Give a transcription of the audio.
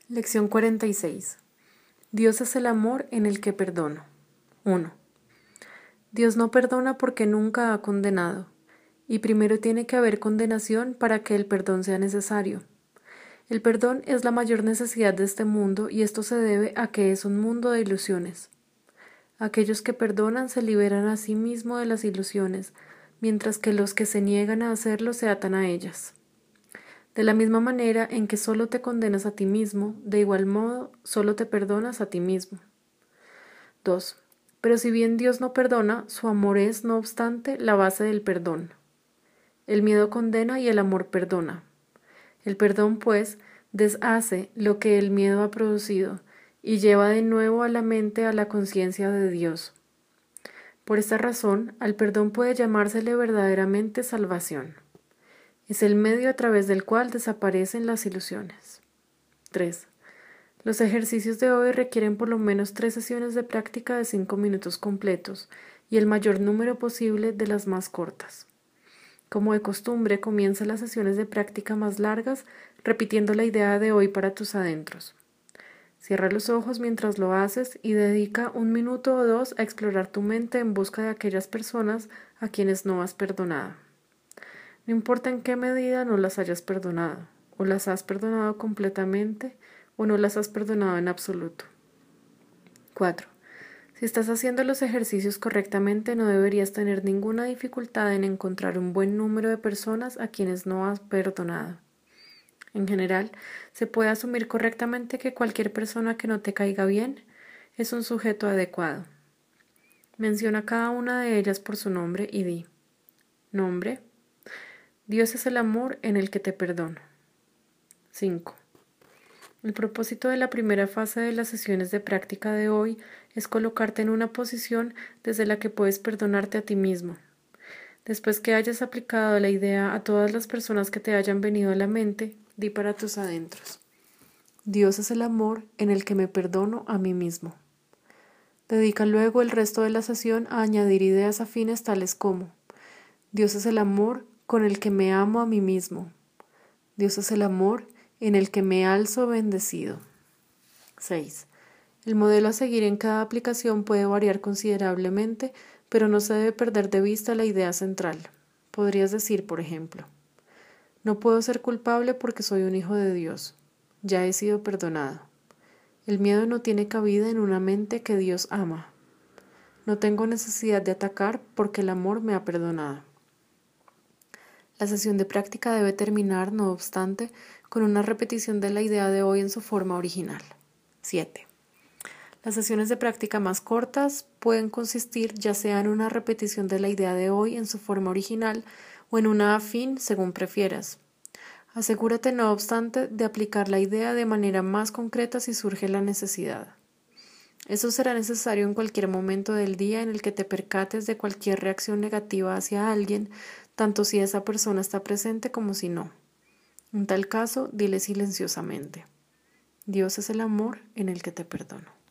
Lección 46. Dios es el amor en el que perdono. 1. Dios no perdona porque nunca ha condenado, y primero tiene que haber condenación para que el perdón sea necesario. El perdón es la mayor necesidad de este mundo y esto se debe a que es un mundo de ilusiones. Aquellos que perdonan se liberan a sí mismos de las ilusiones, mientras que los que se niegan a hacerlo se atan a ellas. De la misma manera en que solo te condenas a ti mismo, de igual modo solo te perdonas a ti mismo. 2. Pero si bien Dios no perdona, su amor es, no obstante, la base del perdón. El miedo condena y el amor perdona. El perdón, pues, deshace lo que el miedo ha producido y lleva de nuevo a la mente a la conciencia de Dios. Por esta razón, al perdón puede llamársele verdaderamente salvación. Es el medio a través del cual desaparecen las ilusiones. 3. Los ejercicios de hoy requieren por lo menos 3 sesiones de práctica de 5 minutos completos y el mayor número posible de las más cortas. Como de costumbre, comienza las sesiones de práctica más largas repitiendo la idea de hoy para tus adentros. Cierra los ojos mientras lo haces y dedica 1 minuto o 2 a explorar tu mente en busca de aquellas personas a quienes no has perdonado. No importa en qué medida no las hayas perdonado, o las has perdonado completamente, o no las has perdonado en absoluto. 4. Si estás haciendo los ejercicios correctamente, no deberías tener ninguna dificultad en encontrar un buen número de personas a quienes no has perdonado. En general, se puede asumir correctamente que cualquier persona que no te caiga bien es un sujeto adecuado. Menciona cada una de ellas por su nombre y di: nombre. Dios es el amor en el que te perdono. 5. El propósito de la primera fase de las sesiones de práctica de hoy es colocarte en una posición desde la que puedes perdonarte a ti mismo. Después que hayas aplicado la idea a todas las personas que te hayan venido a la mente, di para tus adentros: Dios es el amor en el que me perdono a mí mismo. Dedica luego el resto de la sesión a añadir ideas afines tales como: Dios es el amor con el que me amo a mí mismo. Dios es el amor en el que me alzo bendecido. 6. El modelo a seguir en cada aplicación puede variar considerablemente, pero no se debe perder de vista la idea central. Podrías decir, por ejemplo: no puedo ser culpable porque soy un hijo de Dios. Ya he sido perdonado. El miedo no tiene cabida en una mente que Dios ama. No tengo necesidad de atacar porque el amor me ha perdonado. La sesión de práctica debe terminar, no obstante, con una repetición de la idea de hoy en su forma original. 7. Las sesiones de práctica más cortas pueden consistir ya sea en una repetición de la idea de hoy en su forma original o en una afín según prefieras. Asegúrate, no obstante, de aplicar la idea de manera más concreta si surge la necesidad. Eso será necesario en cualquier momento del día en el que te percates de cualquier reacción negativa hacia alguien, tanto si esa persona está presente como si no. En tal caso, dile silenciosamente: Dios es el amor en el que te perdono.